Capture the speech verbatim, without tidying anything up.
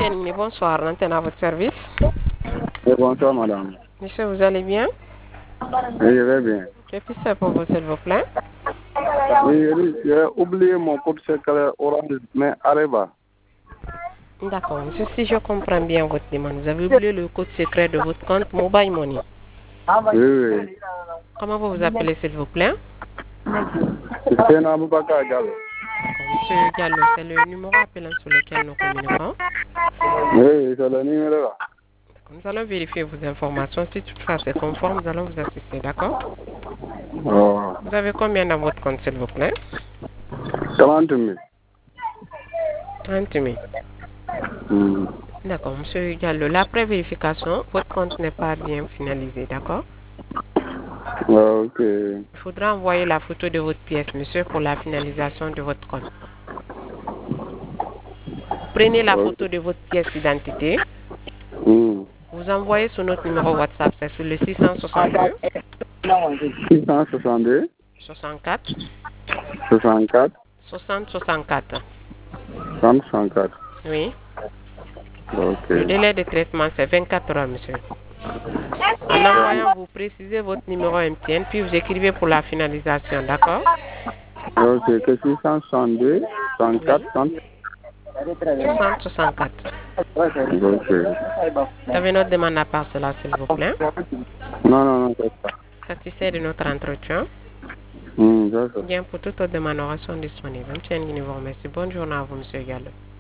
Monsieur, bonsoir, l'antenne à votre service. Et bonsoir, madame. Monsieur, vous allez bien? Oui, je vais bien. Que puis faire pour vous, s'il vous plaît? Oui, oui, j'ai oublié mon code secret Orange, mais Areva. D'accord, monsieur, si je comprends bien votre demande, vous avez oublié le code secret de votre compte Mobile Money. Oui, oui. Comment vous vous appelez, s'il vous plaît? C'est Naboubaka Diallo. D'accord, monsieur Diallo, c'est le numéro appelant sur lequel nous communiquons. Oui, c'est le numéro là. Nous allons vérifier vos informations. Si toutefois c'est conforme, nous allons vous assister, d'accord? Oh. Vous avez combien dans votre compte, s'il vous plaît? trente mille. trente mille. Hmm. D'accord, monsieur Diallo. L'après vérification, votre compte n'est pas bien finalisé, d'accord? Ah, ok. Il faudra envoyer la photo de votre pièce, monsieur, pour la finalisation de votre compte. Prenez la Ok. photo de votre pièce d'identité. Hmm. Vous envoyez sur notre numéro WhatsApp, c'est sur le six cent soixante-deux, six cent soixante-deux, soixante-quatre, soixante-quatre, soixante, soixante-quatre. cent soixante-quatre. Oui. Ok. Le délai de traitement, c'est vingt-quatre heures, monsieur. En envoyant, vous précisez votre numéro M T N, puis vous écrivez pour la finalisation, d'accord? Ok, que six cent soixante-deux, soixante-quatre, Oui. cent. soixante, soixante-quatre. Ok. Vous avez notre demande à part cela, s'il vous plaît. Non, non, non, c'est ça. Satisfait de notre entretien. Hmm, d'accord. Bien, pour toute autre demande, nous sommes disponibles. M T N, vous remercie. Bonne journée à vous, monsieur Gallo.